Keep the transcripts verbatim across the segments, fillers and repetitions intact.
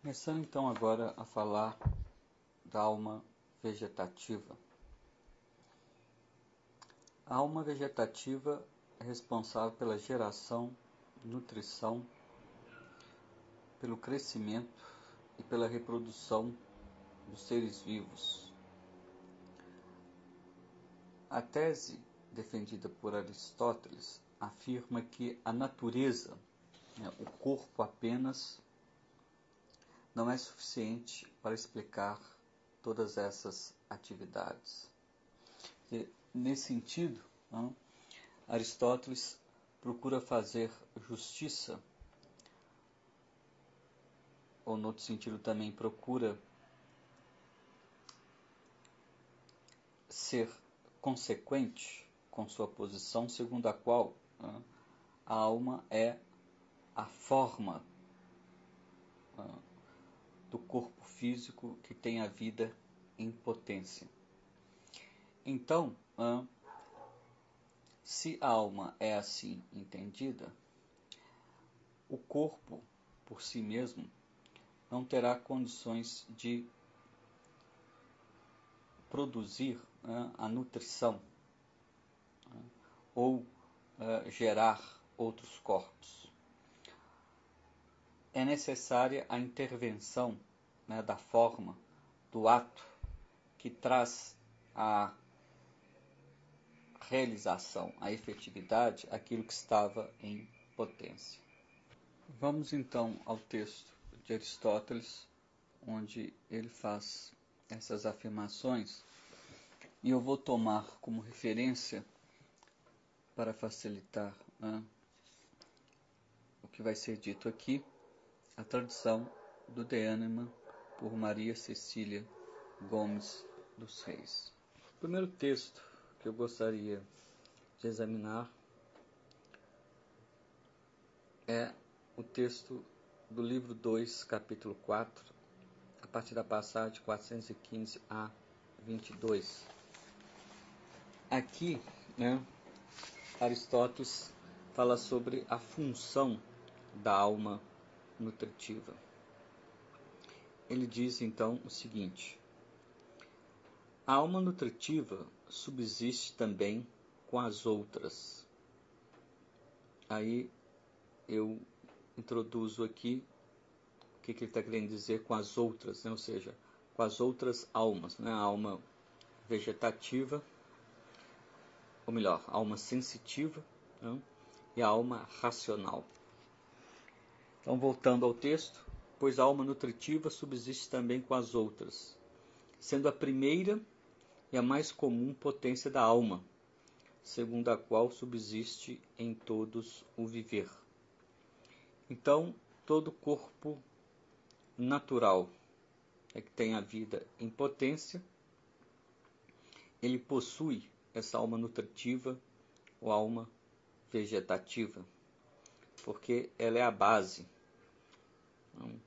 Começando então agora a falar da alma vegetativa. A alma vegetativa é responsável pela geração, nutrição, pelo crescimento e pela reprodução dos seres vivos. A tese defendida por Aristóteles afirma que a natureza, né, o corpo apenas, não é suficiente para explicar todas essas atividades. E, nesse sentido, não, Aristóteles procura fazer justiça, ou no outro sentido também procura ser consequente com sua posição, segundo a qual não, a alma é a forma não, do corpo físico que tem a vida em potência. Então, se a alma é assim entendida, o corpo, por si mesmo, não terá condições de produzir né, a nutrição né, ou uh, gerar outros corpos. É necessária a intervenção né, da forma, do ato, que traz a realização, a efetividade, aquilo que estava em potência. Vamos então ao texto de Aristóteles, onde ele faz essas afirmações, e eu vou tomar como referência, para facilitar né, o que vai ser dito aqui, a tradução do De Anima por Maria Cecília Gomes dos Reis. O primeiro texto que eu gostaria de examinar é o texto do livro dois, capítulo quatro, a partir da passagem quatrocentos e quinze a vinte e dois. Aqui, né, Aristóteles fala sobre a função da alma nutritiva. Ele diz então o seguinte: a alma nutritiva subsiste também com as outras. Aí eu introduzo aqui o que, que ele está querendo dizer com as outras, né? Ou seja, com as outras almas, né? A alma vegetativa, ou melhor, a alma sensitiva, né? E a alma racional. Então, voltando ao texto, pois a alma nutritiva subsiste também com as outras, sendo a primeira e a mais comum potência da alma, segundo a qual subsiste em todos o viver. Então, todo corpo natural é que tem a vida em potência, ele possui essa alma nutritiva ou alma vegetativa, porque ela é a base não,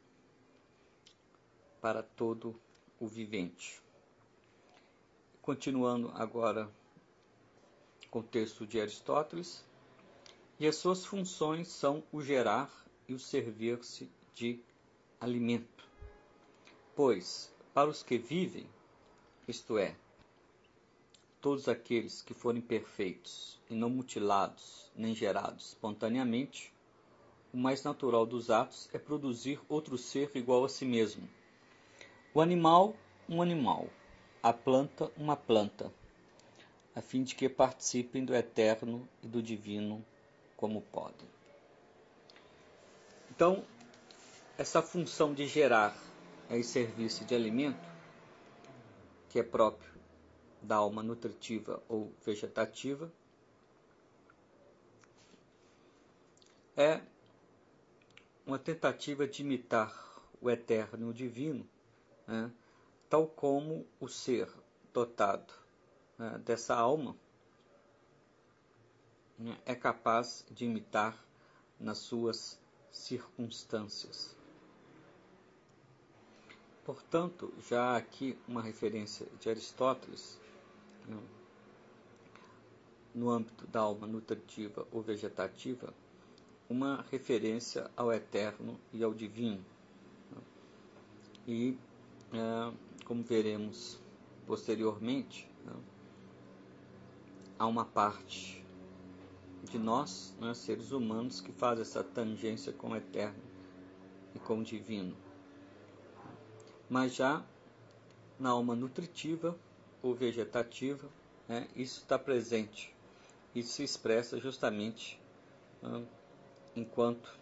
para todo o vivente. Continuando agora com o texto de Aristóteles, e as suas funções são o gerar e o servir-se de alimento. Pois, para os que vivem, isto é, todos aqueles que forem perfeitos e não mutilados nem gerados espontaneamente, o mais natural dos atos é produzir outro ser igual a si mesmo. O animal, um animal. A planta, uma planta, a fim de que participem do eterno e do divino como podem. Então, essa função de gerar e servir-se de alimento, que é próprio da alma nutritiva ou vegetativa, é uma tentativa de imitar o eterno e o divino, né, tal como o ser dotado né, dessa alma né, é capaz de imitar nas suas circunstâncias. Portanto, já há aqui uma referência de Aristóteles né, no âmbito da alma nutritiva ou vegetativa, uma referência ao eterno e ao divino. E, é, como veremos posteriormente, né, há uma parte de nós, né, seres humanos, que faz essa tangência com o eterno e com o divino. Mas já na alma nutritiva ou vegetativa, né, isso está presente. Isso se expressa justamente né, enquanto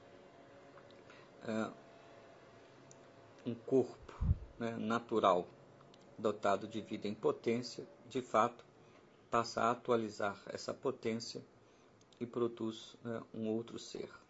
é, um corpo né, natural dotado de vida em potência, de fato, passa a atualizar essa potência e produz né, um outro ser.